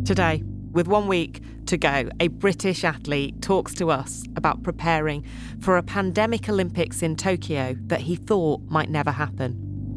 Today, with 1 week to go, a British athlete talks to us about preparing for a pandemic Olympics in Tokyo that he thought might never happen.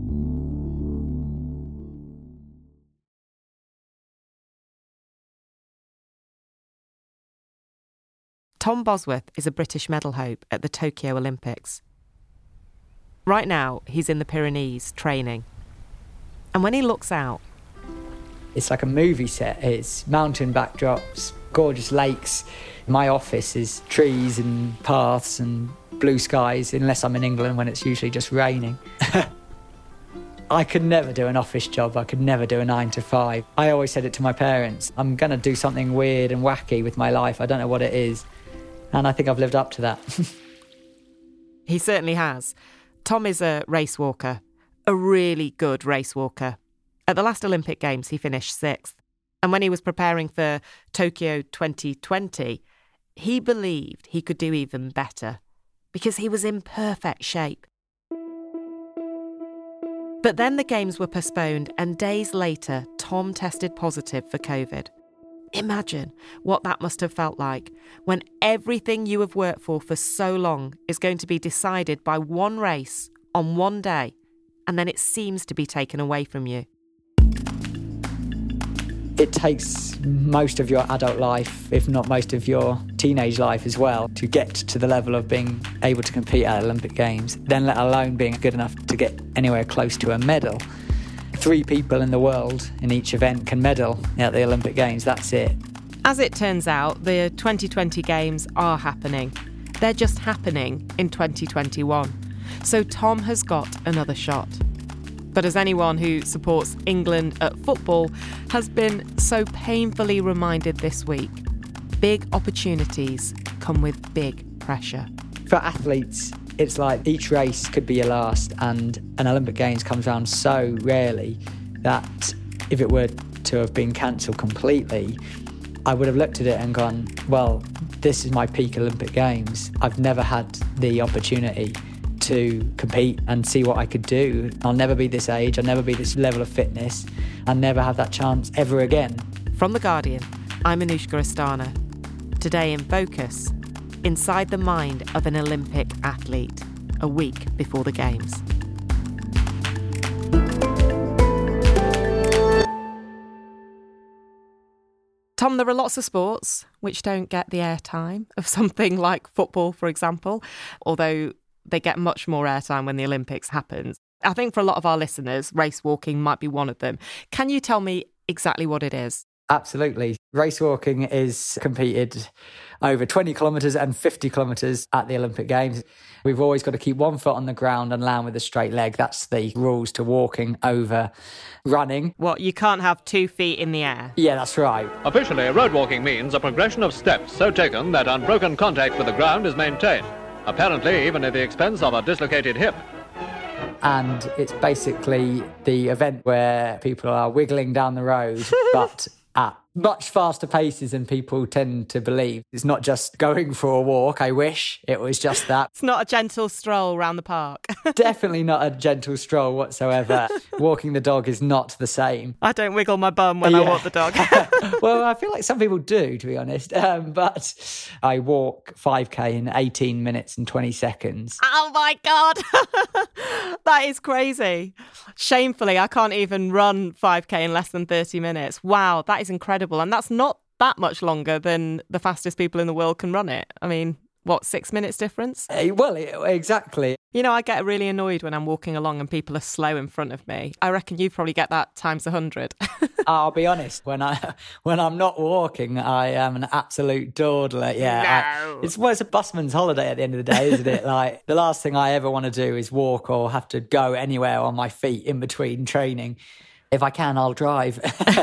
Tom Bosworth is a British medal hope at the Tokyo Olympics. Right now, he's in the Pyrenees training. And when he looks out, it's like a movie set. It's mountain backdrops, gorgeous lakes. My office is trees and paths and blue skies, unless I'm in England when it's usually just raining. I could never do an office job. I could never do a 9 to 5. I always said it to my parents. I'm going to do something weird and wacky with my life. I don't know what it is. And I think I've lived up to that. He certainly has. Tom is a race walker, a really good race walker. At the last Olympic Games, he finished 6th. And when he was preparing for Tokyo 2020, he believed he could do even better because he was in perfect shape. But then the Games were postponed, and days later, Tom tested positive for COVID. Imagine what that must have felt like when everything you have worked for so long is going to be decided by one race on one day, and then it seems to be taken away from you. It takes most of your adult life, if not most of your teenage life as well, to get to the level of being able to compete at Olympic Games, then let alone being good enough to get anywhere close to a medal. 3 people in the world in each event can medal at the Olympic Games, that's it. As it turns out, the 2020 Games are happening. They're just happening in 2021. So Tom has got another shot. But as anyone who supports England at football has been so painfully reminded this week, big opportunities come with big pressure. For athletes, it's like each race could be your last, and an Olympic Games comes around so rarely that if it were to have been cancelled completely, I would have looked at it and gone, well, this is my peak Olympic Games. I've never had the opportunity to compete and see what I could do. I'll never be this age, I'll never be this level of fitness, I'll never have that chance ever again. From The Guardian, I'm Anushka Astana. Today in Focus, inside the mind of an Olympic athlete, a week before the Games. Tom, there are lots of sports which don't get the airtime of something like football, for example, although they get much more airtime when the Olympics happens. I think for a lot of our listeners, race walking might be one of them. Can you tell me exactly what it is? Absolutely. Race walking is competed over 20 kilometres and 50 kilometres at the Olympic Games. We've always got to keep one foot on the ground and land with a straight leg. That's the rules to walking over running. What, you can't have 2 feet in the air? Yeah, that's right. Officially, road walking means a progression of steps so taken that unbroken contact with the ground is maintained, apparently even at the expense of a dislocated hip. And it's basically the event where people are wiggling down the road, but at much faster paces than people tend to believe. It's not just going for a walk, I wish it was just that. It's not a gentle stroll around the park. Definitely not a gentle stroll whatsoever. Walking the dog is not the same. I don't wiggle my bum when I walk the dog. Well, I feel like some people do, to be honest. But I walk 5K in 18 minutes and 20 seconds. Oh my God. That is crazy. Shamefully, I can't even run 5K in less than 30 minutes. Wow, that is incredible. And that's not that much longer than the fastest people in the world can run it. I mean, what, 6 minutes difference? Well, exactly. You know, I get really annoyed when I'm walking along and people are slow in front of me. I reckon you probably get that times 100. I'll be honest, when I'm not walking, I am an absolute dawdler. Yeah, No. It's a busman's holiday at the end of the day, isn't it? Like, the last thing I ever want to do is walk or have to go anywhere on my feet in between training. If I can, I'll drive.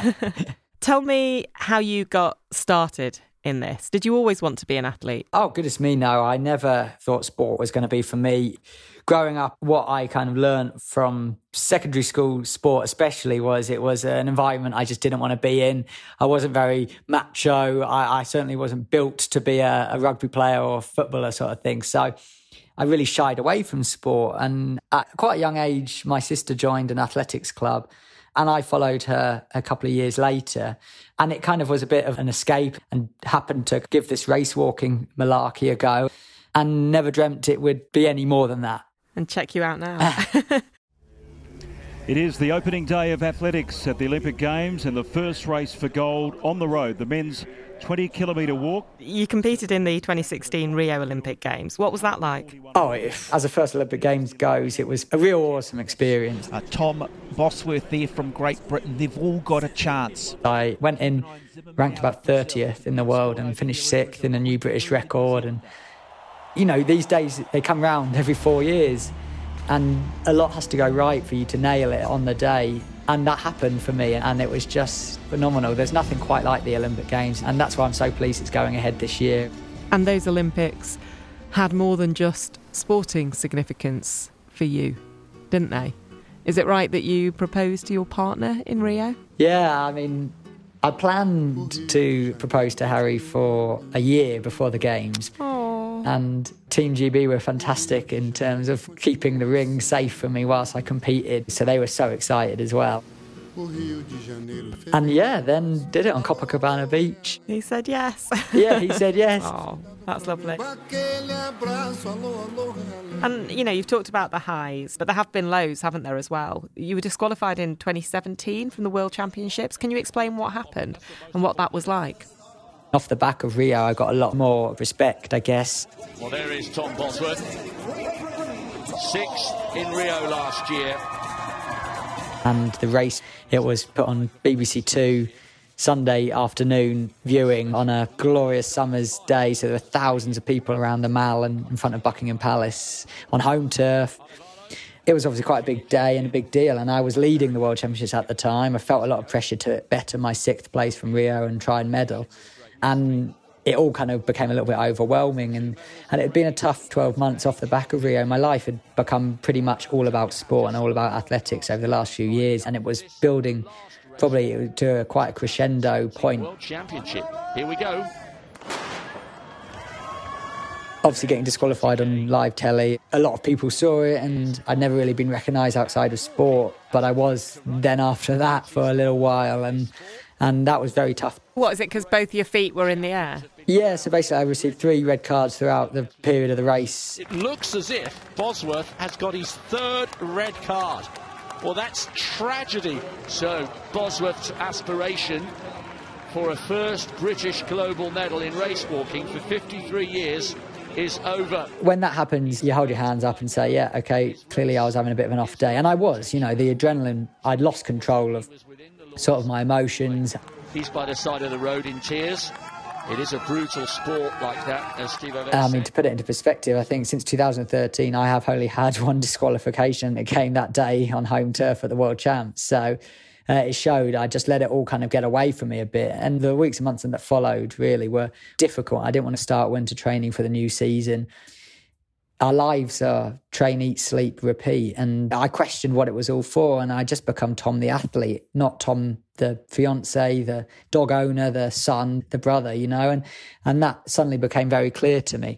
Tell me how you got started in this. Did you always want to be an athlete? Oh, goodness me, no. I never thought sport was going to be for me. Growing up, what I kind of learned from secondary school sport especially was it was an environment I just didn't want to be in. I wasn't very macho. I certainly wasn't built to be a rugby player or a footballer sort of thing. So I really shied away from sport. And at quite a young age, my sister joined an athletics club. And I followed her a couple of years later. And it kind of was a bit of an escape, and happened to give this race walking malarkey a go, and never dreamt it would be any more than that. And check you out now. It is the opening day of athletics at the Olympic Games and the first race for gold on the road, the men's 20-kilometre walk. You competed in the 2016 Rio Olympic Games. What was that like? Oh, as the first Olympic Games goes, it was a real awesome experience. Tom Bosworth there from Great Britain, they've all got a chance. I went in, ranked about 30th in the world and finished 6th in a new British record. And, you know, these days they come round every 4 years. And a lot has to go right for you to nail it on the day. And that happened for me, and it was just phenomenal. There's nothing quite like the Olympic Games, and that's why I'm so pleased it's going ahead this year. And those Olympics had more than just sporting significance for you, didn't they? Is it right that you proposed to your partner in Rio? Yeah, I mean, I planned to propose to Harry for a year before the Games. Aww. And Team GB were fantastic in terms of keeping the ring safe for me whilst I competed. So they were so excited as well. And yeah, then did it on Copacabana Beach. He said yes. Yeah, he said yes. Oh, that's lovely. And, you know, you've talked about the highs, but there have been lows, haven't there, as well? You were disqualified in 2017 from the World Championships. Can you explain what happened and what that was like? Off the back of Rio, I got a lot more respect, I guess. Well, there is Tom Bosworth. 6th in Rio last year. And the race, it was put on BBC Two Sunday afternoon viewing on a glorious summer's day. So there were thousands of people around the Mall and in front of Buckingham Palace on home turf. It was obviously quite a big day and a big deal, and I was leading the World Championships at the time. I felt a lot of pressure to better my 6th place from Rio and try and medal. And it all kind of became a little bit overwhelming. And it had been a tough 12 months off the back of Rio. My life had become pretty much all about sport and all about athletics over the last few years. And it was building probably to quite a crescendo point. World Championship, here we go. Obviously getting disqualified on live telly, a lot of people saw it, and I'd never really been recognised outside of sport. But I was then after that for a little while, and that was very tough. What, is it because both your feet were in the air? Yeah, so basically I received 3 red cards throughout the period of the race. It looks as if Bosworth has got his 3rd red card. Well, that's tragedy. So Bosworth's aspiration for a first British global medal in race walking for 53 years is over. When that happens, you hold your hands up and say, yeah, OK, clearly I was having a bit of an off day. And I was, you know, the adrenaline, I'd lost control of sort of my emotions. He's by the side of the road in tears. It is a brutal sport like that, as Steve Ovett I mean, said. to put it into perspective, I think since 2013, I have only had 1 disqualification. It came that day on home turf at the World Champs. So it showed I just let it all kind of get away from me a bit. And the weeks and months that followed really were difficult. I didn't want to start winter training for the new season. Our lives are train, eat, sleep, repeat. And I questioned what it was all for. And I just become Tom the athlete, not Tom the fiancé, the dog owner, the son, the brother, you know. And that suddenly became very clear to me.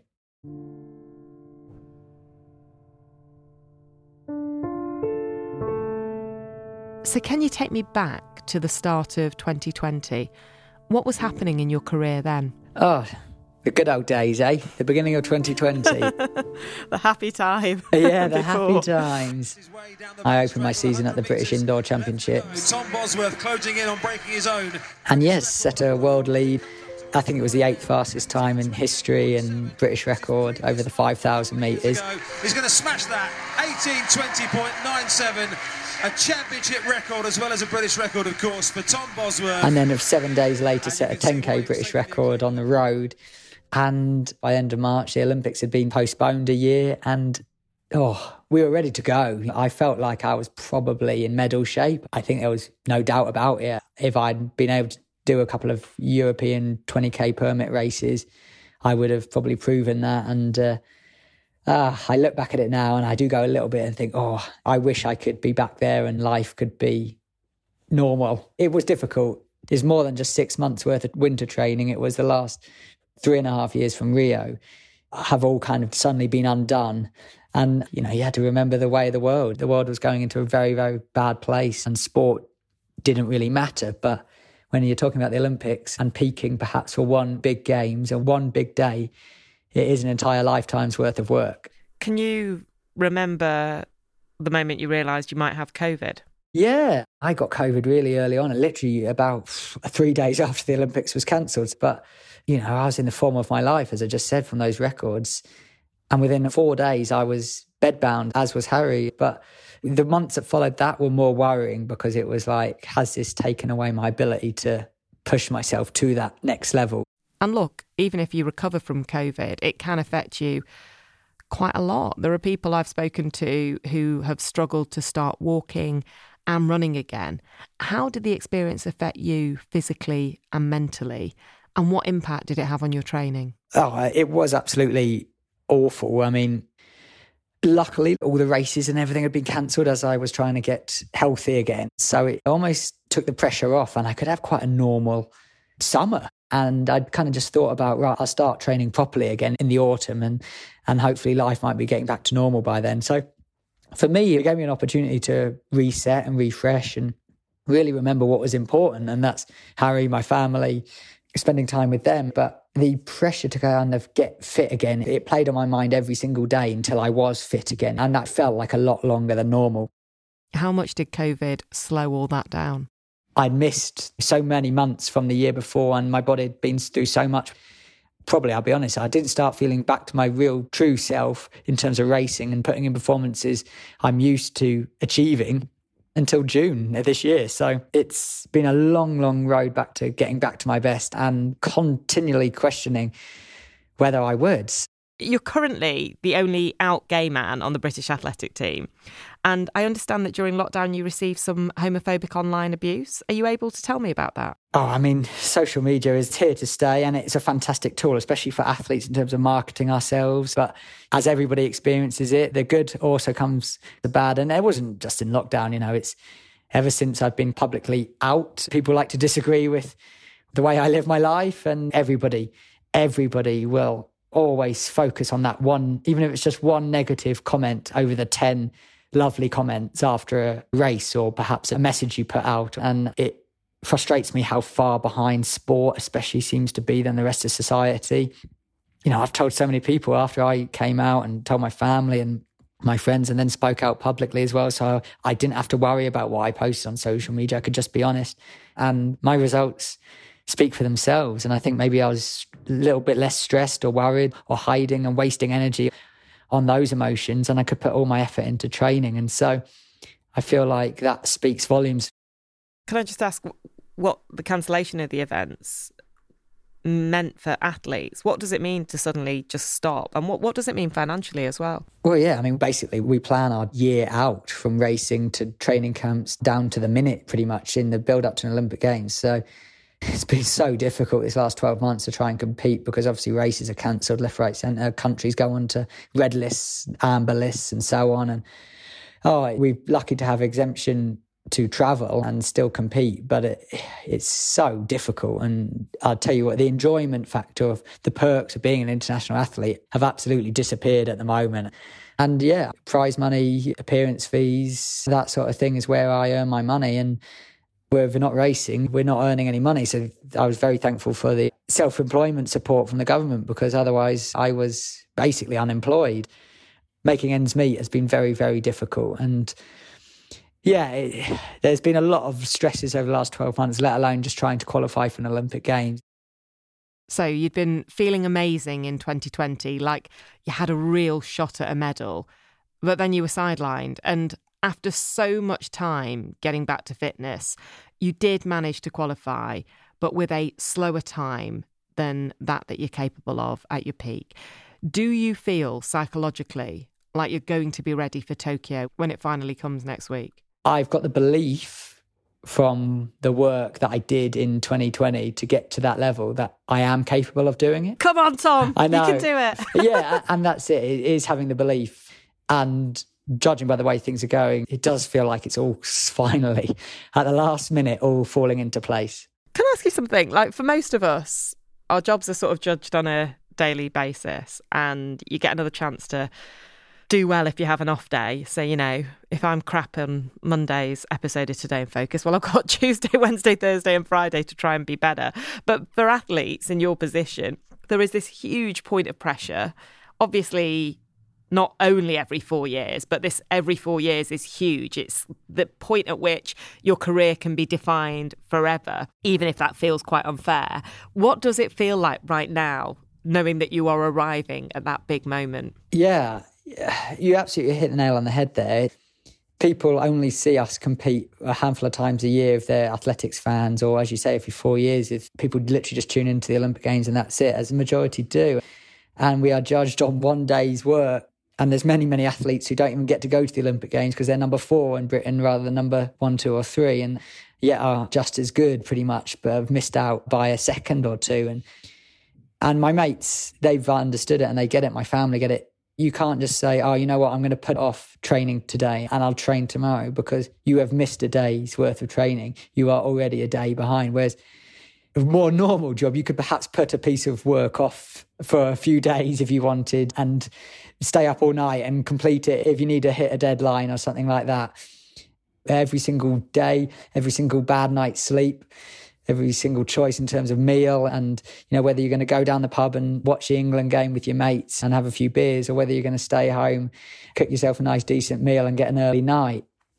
So can you take me back to the start of 2020? What was happening in your career then? Oh, the good old days, eh? The beginning of 2020. The happy time. Yeah, the happy times. I opened my season at the British Indoor Championships. Tom Bosworth closing in on breaking his own. And yes, set a world lead. I think it was the 8th fastest time in history and British record over the 5,000 metres. He's going to smash that. 18:20.97. A championship record as well as a British record, of course, for Tom Bosworth. And then 7 days later set a 10k British record on the road. And by the end of March, the Olympics had been postponed a year and, we were ready to go. I felt like I was probably in medal shape. I think there was no doubt about it. If I'd been able to do a couple of European 20k permit races, I would have probably proven that. And I look back at it now and I do go a little bit and think, I wish I could be back there and life could be normal. It was difficult. It's more than just 6 months worth of winter training. It was the last 3.5 years from Rio have all kind of suddenly been undone. And, you had to remember the way of the world. The world was going into a very, very bad place and sport didn't really matter. But when you're talking about the Olympics and peaking perhaps for one big games or one big day, it is an entire lifetime's worth of work. Can you remember the moment you realised you might have COVID? Yeah, I got COVID really early on, literally about 3 days after the Olympics was cancelled. But, I was in the form of my life, as I just said, from those records. And within 4 days, I was bedbound, as was Harry. But the months that followed that were more worrying because it was like, has this taken away my ability to push myself to that next level? And look, even if you recover from COVID, it can affect you quite a lot. There are people I've spoken to who have struggled to start walking and running again. How did the experience affect you physically and mentally? And what impact did it have on your training? Oh, it was absolutely awful. I mean, luckily, all the races and everything had been cancelled as I was trying to get healthy again. So it almost took the pressure off and I could have quite a normal summer. And I'd kind of just thought about, right, I'll start training properly again in the autumn and hopefully life might be getting back to normal by then. So for me, it gave me an opportunity to reset and refresh and really remember what was important. And that's Harry, my family, spending time with them. But the pressure to kind of get fit again, it played on my mind every single day until I was fit again. And that felt like a lot longer than normal. How much did COVID slow all that down? I'd missed so many months from the year before and my body had been through so much. Probably, I'll be honest, I didn't start feeling back to my real true self in terms of racing and putting in performances I'm used to achieving until June of this year. So it's been a long, long road back to getting back to my best and continually questioning whether I would. You're currently the only out gay man on the British athletic team. And I understand that during lockdown you received some homophobic online abuse. Are you able to tell me about that? Oh, I mean, social media is here to stay and it's a fantastic tool, especially for athletes in terms of marketing ourselves. But as everybody experiences it, the good also comes the bad. And it wasn't just in lockdown, it's ever since I've been publicly out, people like to disagree with the way I live my life. And everybody will always focus on that one, even if it's just one negative comment over the 10 lovely comments after a race or perhaps a message you put out. And it frustrates me how far behind sport especially seems to be than the rest of society. I've told so many people after I came out and told my family and my friends and then spoke out publicly as well. So I didn't have to worry about what I posted on social media. I could just be honest. And my results speak for themselves. And I think maybe I was a little bit less stressed or worried or hiding and wasting energy on those emotions. And I could put all my effort into training. And so I feel like that speaks volumes. Can I just ask what the cancellation of the events meant for athletes? What does it mean to suddenly just stop? And what does it mean financially as well? Well, yeah, I mean, basically we plan our year out from racing to training camps down to the minute pretty much in the build up to an Olympic Games. So it's been so difficult this last 12 months to try and compete because obviously races are cancelled left, right, centre. Countries go on to red lists, amber lists and so on. And we're lucky to have exemption to travel and still compete, but it's so difficult. And I'll tell you what, the enjoyment factor of the perks of being an international athlete have absolutely disappeared at the moment. And yeah, prize money, appearance fees, that sort of thing is where I earn my money. And where we're not racing, we're not earning any money. So I was very thankful for the self-employment support from the government because otherwise I was basically unemployed. Making ends meet has been very, very difficult. And yeah, there's been a lot of stresses over the last 12 months, let alone just trying to qualify for an Olympic Games. So you'd been feeling amazing in 2020, like you had a real shot at a medal, but then you were sidelined. And after so much time getting back to fitness, you did manage to qualify, but with a slower time than that you're capable of at your peak. Do you feel psychologically like you're going to be ready for Tokyo when it finally comes next week? I've got the belief from the work that I did in 2020 to get to that level that I am capable of doing it. Come on, Tom. I know. You can do it. Yeah, and that's it. It is having the belief. And judging by the way things are going, it does feel like it's all finally, at the last minute, all falling into place. Can I ask you something? Like, for most of us, our jobs are sort of judged on a daily basis, and you get another chance to do well if you have an off day. So, you know, if I'm crap on Monday's episode of Today in Focus, well, I've got Tuesday, Wednesday, Thursday and Friday to try and be better. But for athletes in your position, there is this huge point of pressure. Obviously, not only every 4 years, but this every 4 years is huge. It's the point at which your career can be defined forever, even if that feels quite unfair. What does it feel like right now, knowing that you are arriving at that big moment? Yeah, you absolutely hit the nail on the head there. People only see us compete a handful of times a year if they're athletics fans, or as you say, every 4 years, if people literally just tune into the Olympic Games and that's it, as the majority do. And we are judged on one day's work. And there's many, many athletes who don't even get to go to the Olympic Games because they're number 4 in Britain rather than number 1, 2 or 3, and yet are just as good pretty much, but have missed out by a second or two. And my mates, they've understood it and they get it. My family get it. You can't just say, oh, you know what, I'm going to put off training today and I'll train tomorrow, because you have missed a day's worth of training. You are already a day behind. Whereas a more normal job, you could perhaps put a piece of work off for a few days if you wanted and stay up all night and complete it if you need to hit a deadline or something like that. Every single day, every single bad night's sleep, every single choice in terms of meal, and you know, whether you're going to go down the pub and watch the England game with your mates and have a few beers, or whether you're going to stay home, cook yourself a nice decent meal and get an early night.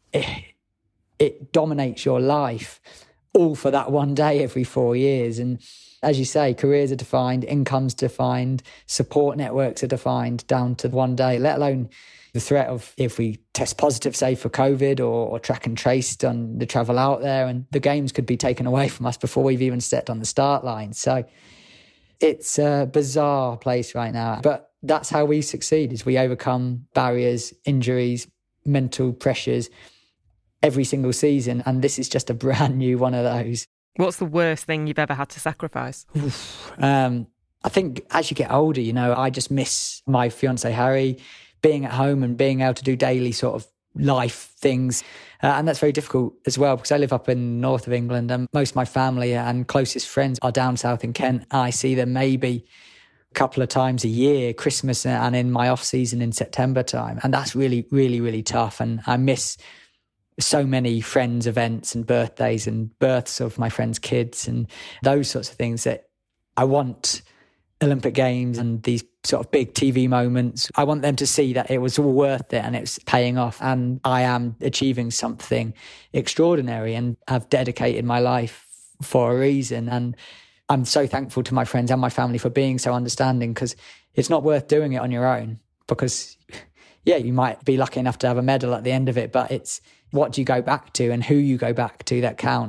It dominates your life, all for that one day every 4 years. And as you say, careers are defined, income's defined, support networks are defined down to one day, let alone the threat of if we test positive, say, for COVID or track and traced on the travel out there, and the games could be taken away from us before we've even stepped on the start line. So it's a bizarre place right now. But that's how we succeed, is we overcome barriers, injuries, mental pressures every single season. And this is just a brand new one of those. What's the worst thing you've ever had to sacrifice? I think as you get older, you know, I just miss my fiancé Harry, being at home and being able to do daily sort of life things. And that's very difficult as well, because I live up in the north of England and most of my family and closest friends are down south in Kent. I see them maybe a couple of times a year, Christmas and in my off season in September time. And that's really, really, really tough. And I miss so many friends' events and birthdays and births of my friends' kids and those sorts of things that I want Olympic Games and these sort of big TV moments. I want them to see that it was all worth it and it's paying off and I am achieving something extraordinary and have dedicated my life for a reason. And I'm so thankful to my friends and my family for being so understanding, because it's not worth doing it on your own, because yeah, you might be lucky enough to have a medal at the end of it, but it's what do you go back to and who you go back to that count.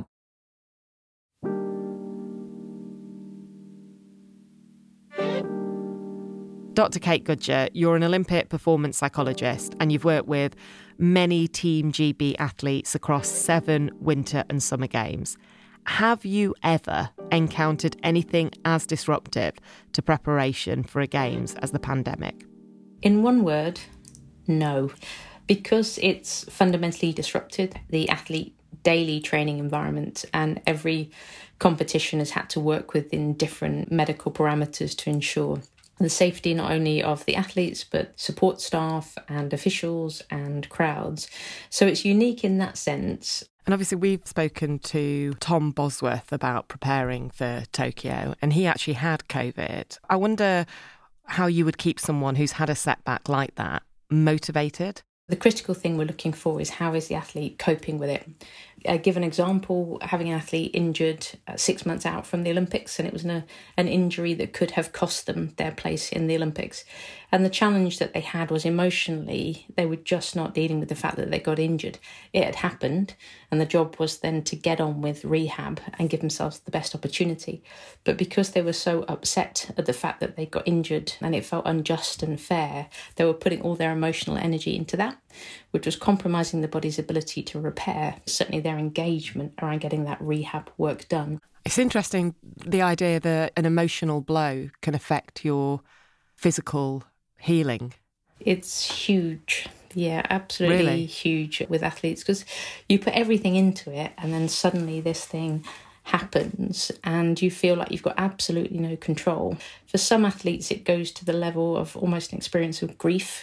Dr. Kate Gudger, you're an Olympic performance psychologist and you've worked with many Team GB athletes across 7 winter and summer games. Have you ever encountered anything as disruptive to preparation for a games as the pandemic? In one word, no. Because it's fundamentally disrupted the athlete daily training environment, and every competition has had to work within different medical parameters to ensure the safety not only of the athletes but support staff and officials and crowds. So it's unique in that sense. And obviously we've spoken to Tom Bosworth about preparing for Tokyo, and he actually had COVID. I wonder how you would keep someone who's had a setback like that motivated. The critical thing we're looking for is how is the athlete coping with it. I give an example, having an athlete injured 6 months out from the Olympics, and it was an injury that could have cost them their place in the Olympics. And the challenge that they had was emotionally, they were just not dealing with the fact that they got injured. It had happened, and the job was then to get on with rehab and give themselves the best opportunity. But because they were so upset at the fact that they got injured and it felt unjust and fair, they were putting all their emotional energy into that, which was compromising the body's ability to repair, certainly their engagement around getting that rehab work done. It's interesting, the idea that an emotional blow can affect your physical healing. It's huge. Yeah, absolutely Really? Huge with athletes, because you put everything into it and then suddenly this thing happens and you feel like you've got absolutely no control. For some athletes, it goes to the level of almost an experience of grief,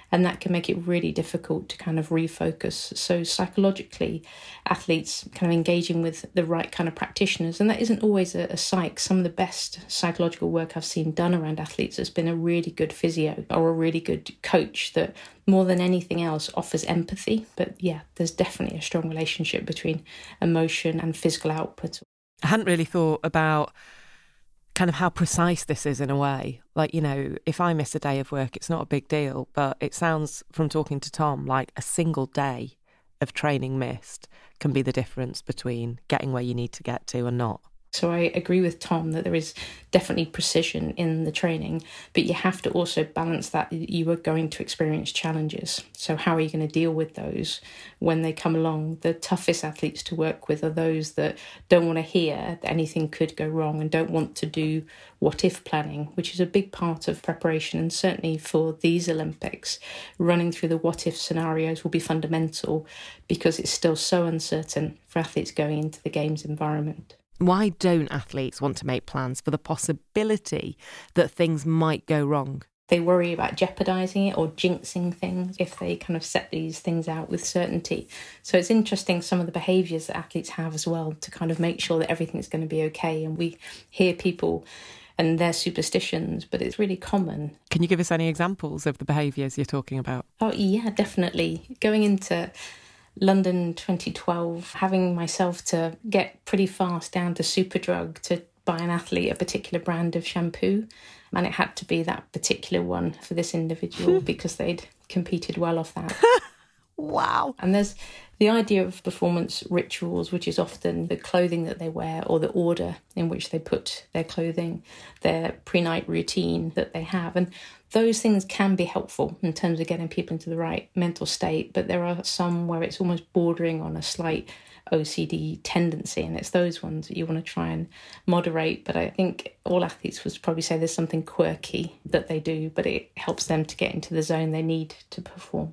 And that can make it really difficult to kind of refocus. So psychologically, athletes kind of engaging with the right kind of practitioners, and that isn't always a psych. Some of the best psychological work I've seen done around athletes has been a really good physio or a really good coach that more than anything else offers empathy. But yeah, there's definitely a strong relationship between emotion and physical output. I hadn't really thought about kind of how precise this is in a way. Like, you know, if I miss a day of work, it's not a big deal, but it sounds from talking to Tom like a single day of training missed can be the difference between getting where you need to get to and not. So I agree with Tom that there is definitely precision in the training, but you have to also balance that you are going to experience challenges. So how are you going to deal with those when they come along? The toughest athletes to work with are those that don't want to hear that anything could go wrong and don't want to do what-if planning, which is a big part of preparation. And certainly for these Olympics, running through the what-if scenarios will be fundamental because it's still so uncertain for athletes going into the Games environment. Why don't athletes want to make plans for the possibility that things might go wrong? They worry about jeopardising it or jinxing things if they kind of set these things out with certainty. So it's interesting some of the behaviours that athletes have as well to kind of make sure that everything's going to be okay. And we hear people and their superstitions, but it's really common. Can you give us any examples of the behaviours you're talking about? Oh, yeah, definitely. Going into London 2012, having myself to get pretty fast down to Superdrug to buy an athlete a particular brand of shampoo, and it had to be that particular one for this individual because they'd competed well off that. Wow. And there's the idea of performance rituals, which is often the clothing that they wear or the order in which they put their clothing, their pre-night routine that they have. And those things can be helpful in terms of getting people into the right mental state, but there are some where it's almost bordering on a slight OCD tendency, and it's those ones that you want to try and moderate. But I think all athletes would probably say there's something quirky that they do, but it helps them to get into the zone they need to perform.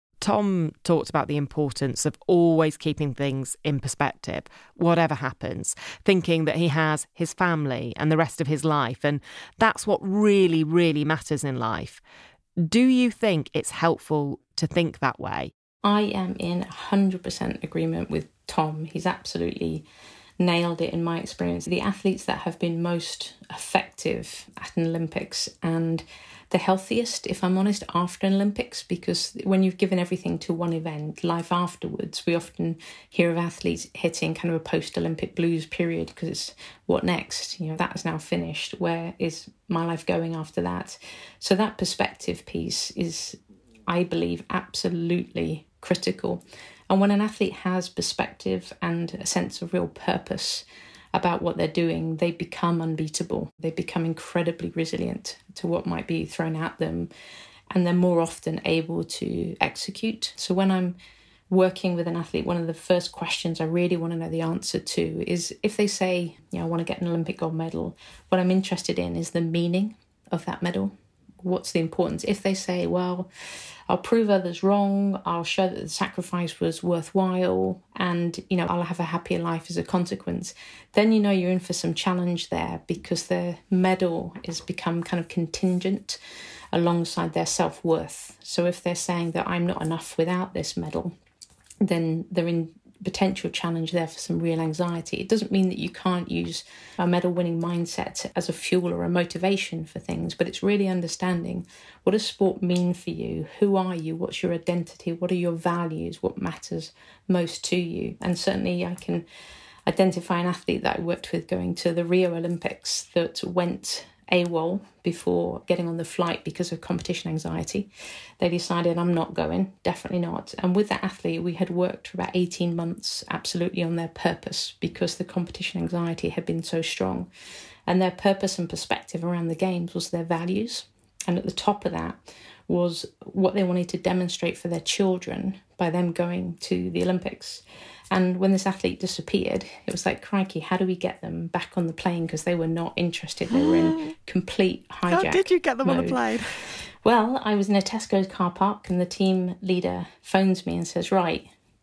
Tom talked about the importance of always keeping things in perspective, whatever happens, thinking that he has his family and the rest of his life, and that's what really, really matters in life. Do you think it's helpful to think that way? I am in 100% agreement with Tom. He's absolutely nailed it in my experience. The athletes that have been most effective at an Olympics and the healthiest, if I'm honest, after an Olympics, because when you've given everything to one event, life afterwards, we often hear of athletes hitting kind of a post-Olympic blues period because it's what next? You know, that is now finished. Where is my life going after that? So that perspective piece is, I believe, absolutely critical. And when an athlete has perspective and a sense of real purpose about what they're doing, they become unbeatable. They become incredibly resilient to what might be thrown at them, and they're more often able to execute. So when I'm working with an athlete, one of the first questions I really want to know the answer to is if they say, you know, I want to get an Olympic gold medal, what I'm interested in is the meaning of that medal. What's the importance? If they say, well, I'll prove others wrong, I'll show that the sacrifice was worthwhile, and, you know, I'll have a happier life as a consequence, then you know you're in for some challenge there, because the medal has become kind of contingent alongside their self-worth. So if they're saying that I'm not enough without this medal, then they're in potential challenge there for some real anxiety. It doesn't mean that you can't use a medal-winning mindset as a fuel or a motivation for things, but it's really understanding, what does sport mean for you? Who are you? What's your identity? What are your values? What matters most to you? And certainly I can identify an athlete that I worked with going to the Rio Olympics that went AWOL before getting on the flight because of competition anxiety. They decided, I'm not going, definitely not. And with that athlete, we had worked for about 18 months absolutely on their purpose, because the competition anxiety had been so strong. And their purpose and perspective around the Games was their values. And at the top of that was what they wanted to demonstrate for their children by them going to the Olympics. And when this athlete disappeared, it was like, crikey, how do we get them back on the plane? Because they were not interested. They were in complete hijack How did you get them mode. on the plane? Well, I was in a Tesco's car park and the team leader phones me and says, right,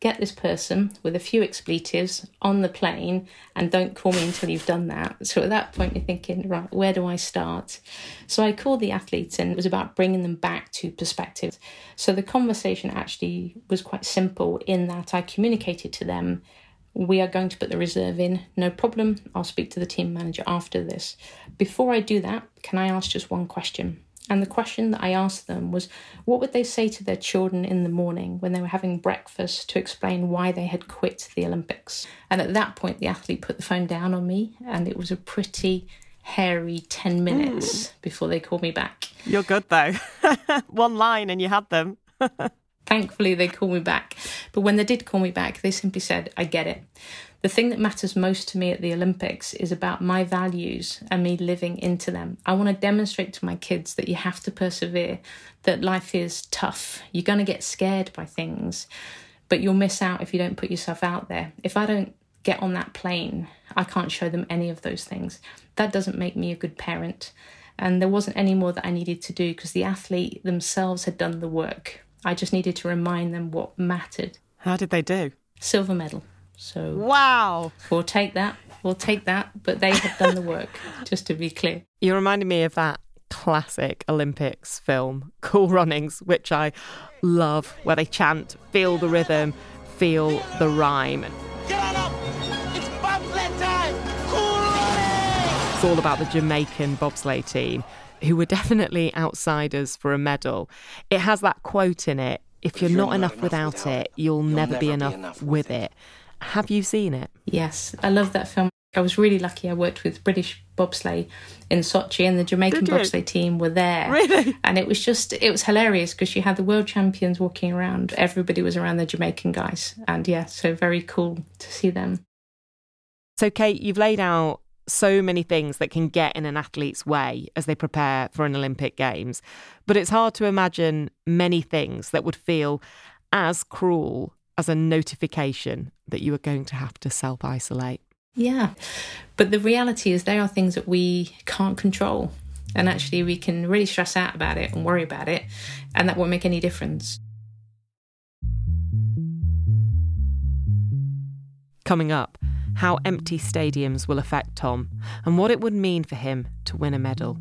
get this person with a few expletives on the plane and don't call me until you've done that. So at that point, you're thinking, right, where do I start? So I called the athletes, and it was about bringing them back to perspective. So the conversation actually was quite simple in that I communicated to them, we are going to put the reserve in, no problem. I'll speak to the team manager after this. Before I do that, can I ask just one question? And the question that I asked them was, what would they say to their children in the morning when they were having breakfast to explain why they had quit the Olympics? And at that point, the athlete put the phone down on me, and it was a pretty hairy 10 minutes before they called me back. You're good, though. One line and you had them. Thankfully, they called me back. But when they did call me back, they simply said, I get it. The thing that matters most to me at the Olympics is about my values and me living into them. I want to demonstrate to my kids that you have to persevere, that life is tough. You're going to get scared by things, but you'll miss out if you don't put yourself out there. If I don't get on that plane, I can't show them any of those things. That doesn't make me a good parent. And there wasn't any more that I needed to do because the athlete themselves had done the work. I just needed to remind them what mattered. How did they do? Silver medal. So wow. We'll take that. But they had done the work, just to be clear. You reminded me of that classic Olympics film, Cool Runnings, which I love, where they chant, feel the rhythm, feel the rhyme. Get on up! It's bobsled time! Cool Runnings! It's all about the Jamaican bobsleigh team, who were definitely outsiders for a medal. It has that quote in it, if you're not enough without it, you'll never be enough with it. Have you seen it? Yes, I love that film. I was really lucky. I worked with British bobsleigh in Sochi, and the Jamaican bobsleigh team were there. Really? And it was hilarious because you had the world champions walking around. Everybody was around the Jamaican guys. And yeah, so very cool to see them. So Kate, you've laid out so many things that can get in an athlete's way as they prepare for an Olympic Games. But it's hard to imagine many things that would feel as cruel as a notification that you are going to have to self-isolate. Yeah, but the reality is there are things that we can't control. And actually we can really stress out about it and worry about it, and that won't make any difference. Coming up, how empty stadiums will affect Tom and what it would mean for him to win a medal.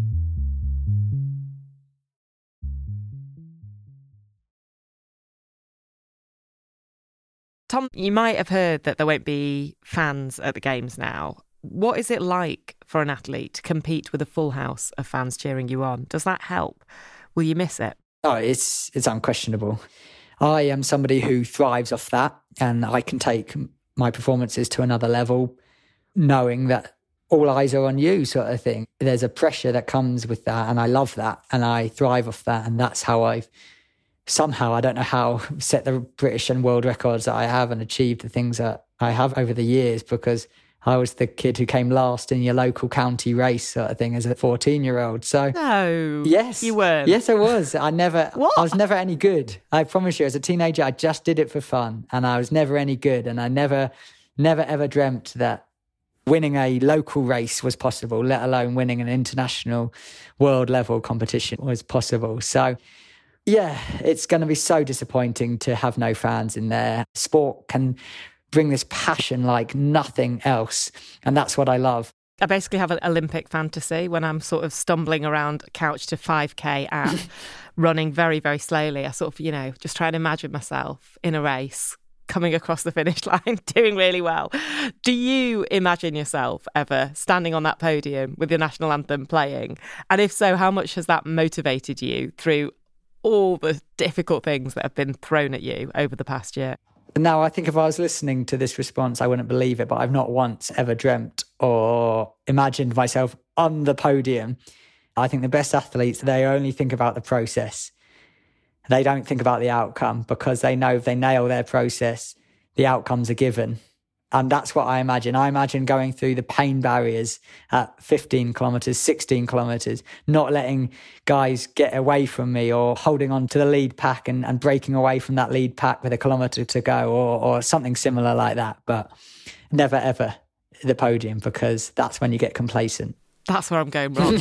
Tom, you might have heard that there won't be fans at the Games now. What is it like for an athlete to compete with a full house of fans cheering you on? Does that help? Will you miss it? Oh, it's unquestionable. I am somebody who thrives off that, and I can take my performances to another level knowing that all eyes are on you, sort of thing. There's a pressure that comes with that, and I love that, and I thrive off that, and that's how I've somehow, I don't know how, set the British and world records that I have and achieved the things that I have over the years, because I was the kid who came last in your local county race, sort of thing, as a 14-year-old. So no, yes, you weren't. Yes, I was. I was never any good. I promise you, as a teenager, I just did it for fun, and I was never any good. And I never ever dreamt that winning a local race was possible, let alone winning an international world level competition was possible. So yeah, it's going to be so disappointing to have no fans in there. Sport can bring this passion like nothing else, and that's what I love. I basically have an Olympic fantasy when I'm sort of stumbling around couch to 5K app, running very, very slowly. I sort of, just try and imagine myself in a race, coming across the finish line, doing really well. Do you imagine yourself ever standing on that podium with your national anthem playing? And if so, how much has that motivated you through all the difficult things that have been thrown at you over the past year? Now, I think if I was listening to this response, I wouldn't believe it, but I've not once ever dreamt or imagined myself on the podium. I think the best athletes, they only think about the process. They don't think about the outcome, because they know if they nail their process, the outcomes are given. And that's what I imagine. I imagine going through the pain barriers at 15 kilometres, 16 kilometres, not letting guys get away from me, or holding on to the lead pack and breaking away from that lead pack with a kilometre to go, or something similar like that. But never, ever the podium, because that's when you get complacent. That's where I'm going wrong.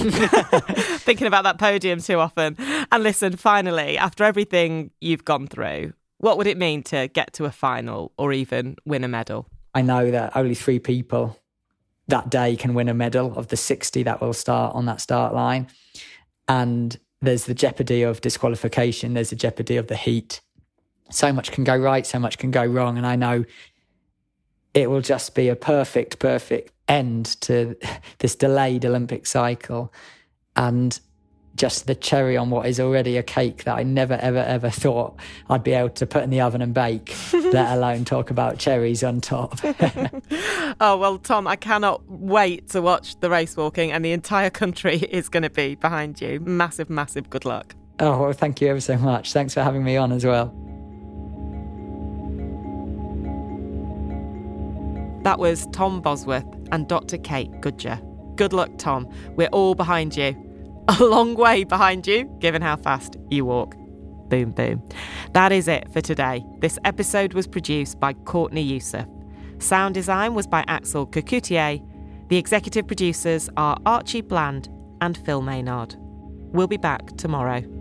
Thinking about that podium too often. And listen, finally, after everything you've gone through, What would it mean to get to a final or even win a medal? I know that only 3 people that day can win a medal of the 60 that will start on that start line. And there's the jeopardy of disqualification. There's the jeopardy of the heat. So much can go right, so much can go wrong. And I know it will just be a perfect end to this delayed Olympic cycle. And just the cherry on what is already a cake that I never, ever thought I'd be able to put in the oven and bake, let alone talk about cherries on top. Oh, well, Tom, I cannot wait to watch the race walking, and the entire country is going to be behind you. Massive, massive good luck. Oh, well, thank you ever so much. Thanks for having me on as well. That was Tom Bosworth and Dr. Kate Gudger. Good luck, Tom. We're all behind you. A long way behind you, given how fast you walk. Boom, boom. That is it for today. This episode was produced by Courtney Youssef. Sound design was by Axel Cocoutier. The executive producers are Archie Bland and Phil Maynard. We'll be back tomorrow.